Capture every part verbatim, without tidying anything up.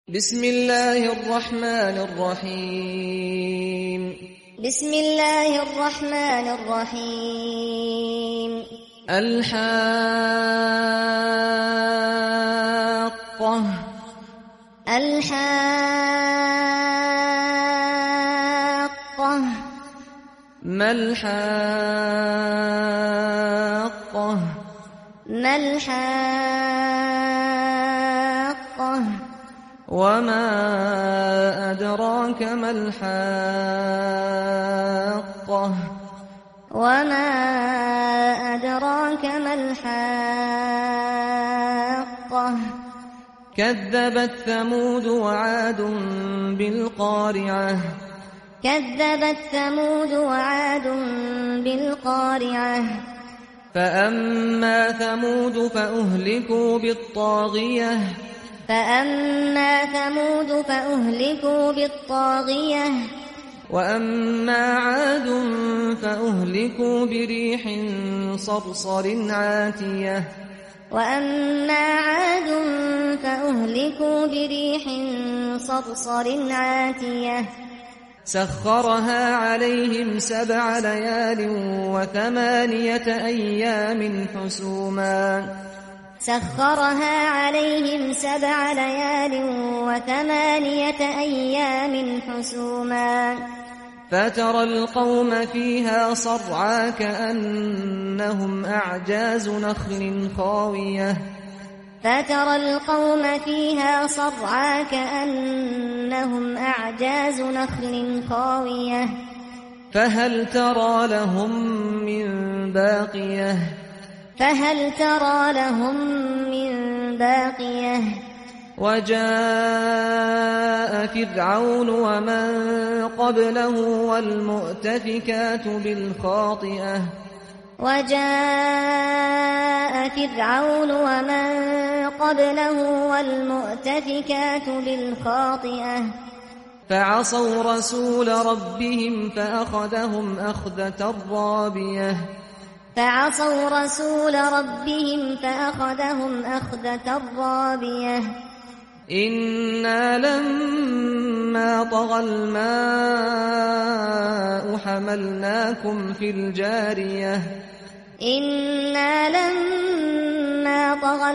بسم الله الرحمن الرحيم بسم الله الرحمن الرحيم الحاقة الحاقة ما الحاقة ما الحاقة وما أدراك ما الحاقة وما أدراك ما الحاقة كذبت ثمود وعاد بالقارعة كذبت ثمود وعاد بالقارعة فأما ثمود فأهلكوا بالطاغية فأما ثمود فأهلكوا بالطاغية وأما عاد فأهلكوا بريح صرصر عاتية وأما عاد فأهلكوا بريح صرصر عاتية سخرها عليهم سبع ليال وثمانية أيام حسوما سخرها عليهم سبع ليال وثمانية أيام حسوما فترى القوم فيها صرعى كأنهم أعجاز نخل خاوية فترى القوم فيها صرعى كأنهم أعجاز نخل خاوية فهل ترى لهم من باقية فهل ترى لهم من باقية وجاء فرعون ومن قبله والمؤتفكات بالخاطئة وجاء فرعون ومن قبله والمؤتفكات بالخاطئة فعصوا رسول ربهم فأخذهم أخذة رابية فعصوا رسول ربهم فأخذهم أخذة رابية إنا لما طغى الماء حملناكم في الجارية إنا لما طغى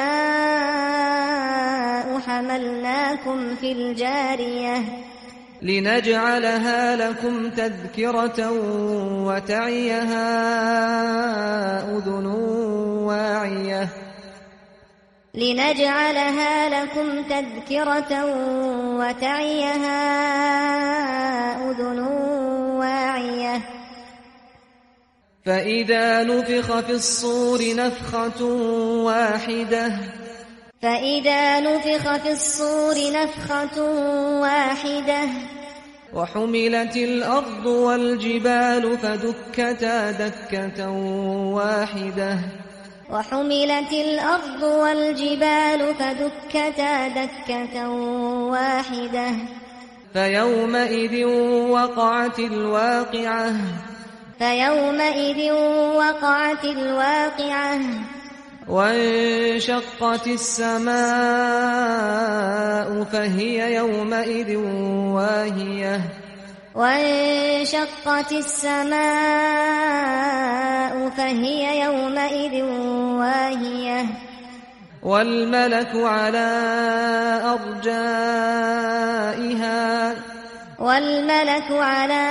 الماء حملناكم في الجارية لنجعلها لكم تذكرة وتعيها أذن واعية لنجعلها لكم تذكرة وتعيها أذن واعية فإذا نفخ في الصور نفخة واحدة فإذا نفخ في الصور نفخة واحدة وحملت الأرض والجبال فدكتا دكة واحدة وحملت الأرض والجبال فدكتا دكة واحدة فيومئذ وقعت الواقعة فيومئذ وقعت الواقعة وانشقت السماء فهي يومئذ واهية وانشقت السماء فهي يومئذ واهية والملك على أرجائها والملك على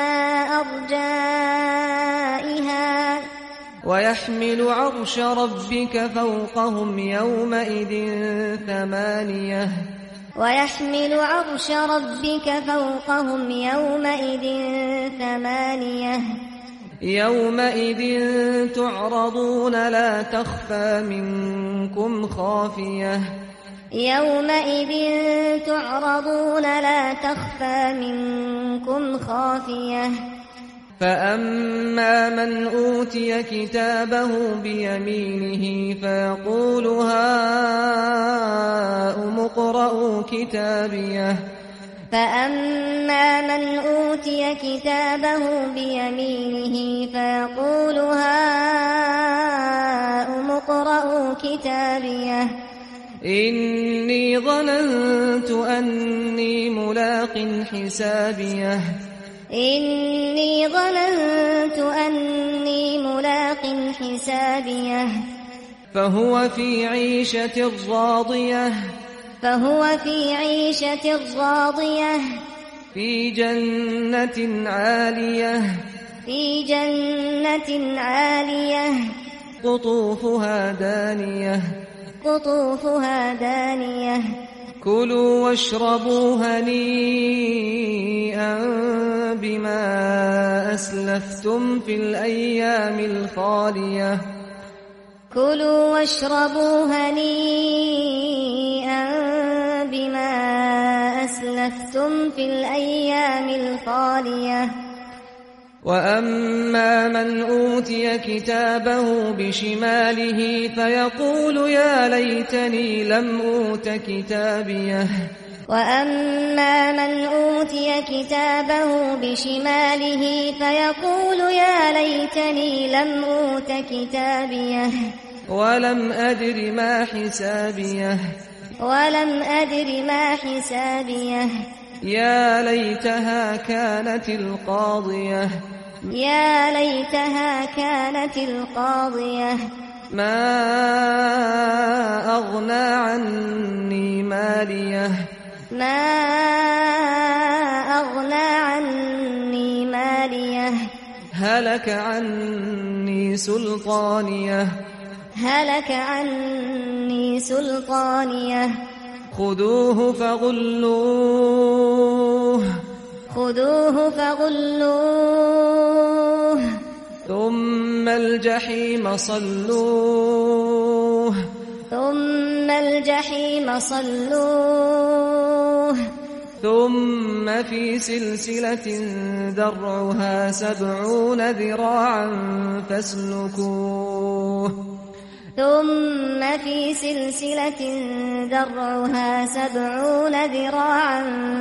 أرجائها ويحمل عرش ربك فوقهم يومئذ ثمانية ويحمل عرش ربك فوقهم يومئذ ثمانية يومئذ تعرضون لا تخفى منكم خافية يومئذ تعرضون لا تخفى منكم خافية فأما من أوتي كتابه بيمينه فيقول هاؤم اقرءوا كتابيه فأما من أوتي كتابه بيمينه فيقول هاؤم اقرءوا كتابيه إني ظننت ملاق حسابيه إني ظننت أني ملاق حسابيه فهو في عيشة راضية فهو في عيشة راضية في جنة عالية في جنة عالية قطوفها دانية قطوفها دانية كلوا واشربوا هنيئا بما أسلفتم في الأيام الخالية كلوا واشربوا هنيئا بما أسلفتم في الأيام الخالية وأما من أوتي كتابه بشماله فيقول يا ليتني لم أوت كتابيه وأما من أوتي كتابه بشماله فيقول يا ليتني لم أوت كتابيه ولم أدر ما حسابيه ولم أدر ما حسابيه يا ليتها كانت القاضية يا ليتها كانت القاضية ما أغنى عني ماليه ما أغنى عني ماليه هلك عني سلطانيه هلك عني سلطانيه خذوه فغلوه خذوه فغلوه ثم الجحيم صلوه ثم الجحيم صلوه ثم في سلسلة ذرعها سبعون ذراعا فاسلكوه ثم في سلسلة ذرعها سبعون ذراعا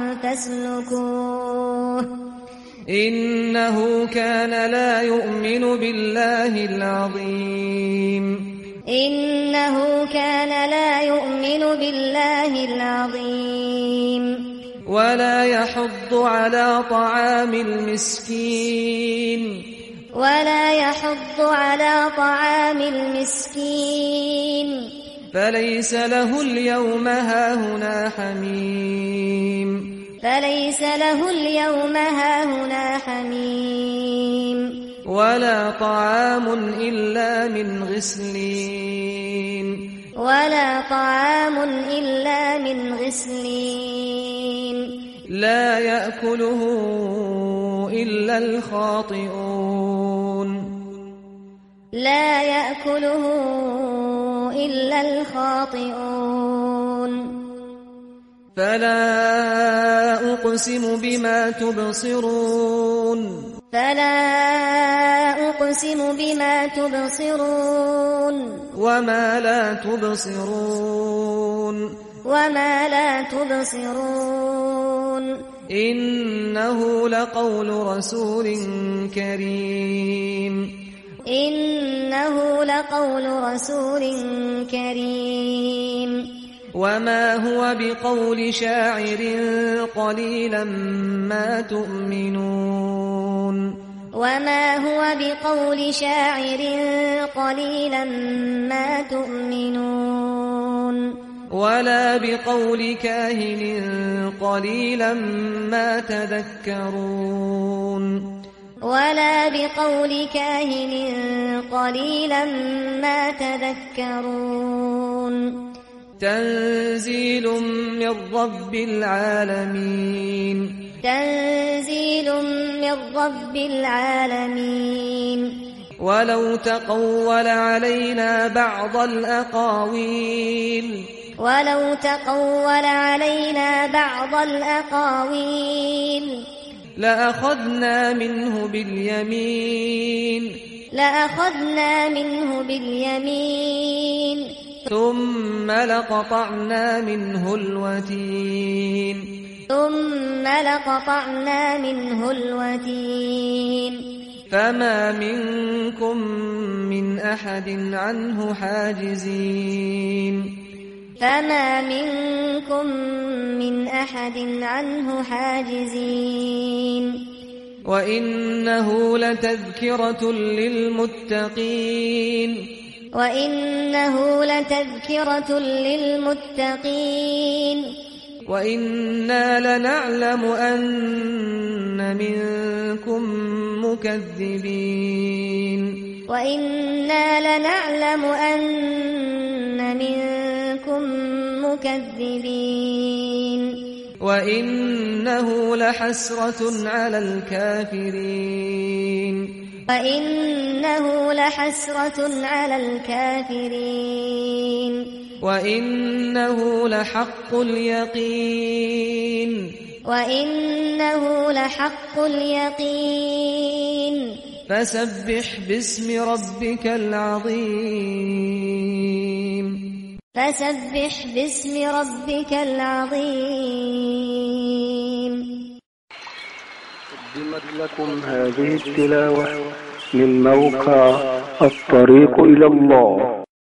فاسلكوه إنه كان لا يؤمن بالله العظيم إنه كان لا يؤمن بالله العظيم ولا يحض على طعام المسكين ولا يحض على طعام المسكين فليس له اليوم هاهنا حميم فليس له اليوم هاهنا حميم ولا طعام إلا من غسلين ولا طعام إلا من غسلين لا يأكله إلا الخاطئون لا يأكله إلا الخاطئون فلا أقسم بما تبصرون فلا أقسم بما تبصرون وما لا تبصرون وما لا تبصرون إنه لقول رسول كريم إنه لقول رسول كريم وما هو بقول شاعر قليلا ما تؤمنون وما هو بقول شاعر قليلا ما تؤمنون ولا بقول كاهن قليلا ما تذكرون ولا بقول كاهن قليلا ما تذكرون تنزيل من رب العالمين تنزيل من رب العالمين ولو تقول علينا بعض الأقاويل ولو تقول علينا بعض الأقاويل لأخذنا منه باليمين لأخذنا منه باليمين ثم لقطعنا منه الوتين ثم لقطعنا منه الوتين فما منكم من أحد عنه حاجزين فما منكم من أحد أحد عنه حاجزين وإنه لتذكرة للمتقين وإنه لتذكرة للمتقين وإنا لنعلم أن منكم مكذبين وإنا لنعلم أن منكم مكذبين وإنه لحسرة على الكافرين وإنه لحسرة على الكافرين وإنه لحق اليقين وإنه لحق اليقين فسبح باسم ربك العظيم فسبح باسم ربك العظيم. قدمت لكم هذه التلاوة من موقع الطريق إلى الله.